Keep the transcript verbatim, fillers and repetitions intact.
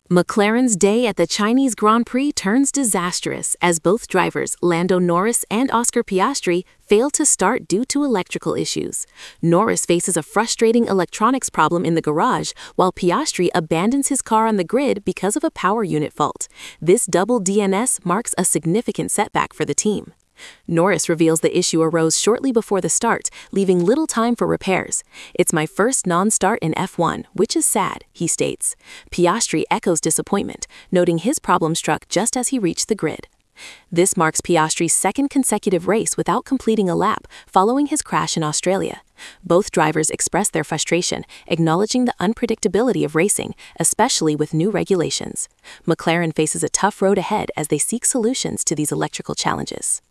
McLaren's day at the Chinese Grand Prix turns disastrous as both drivers, Lando Norris and Oscar Piastri, fail to start due to electrical issues. Norris faces a frustrating electronics problem in the garage, while Piastri abandons his car on the grid because of a power unit fault. This double D N S marks a significant setback for the team. Norris reveals the issue arose shortly before the start, leaving little time for repairs. "It's my first non-start in F one, which is sad," he states. Piastri echoes disappointment, noting his problem struck just as he reached the grid. This marks Piastri's second consecutive race without completing a lap, following his crash in Australia. Both drivers express their frustration, acknowledging the unpredictability of racing, especially with new regulations. McLaren faces a tough road ahead as they seek solutions to these electrical challenges.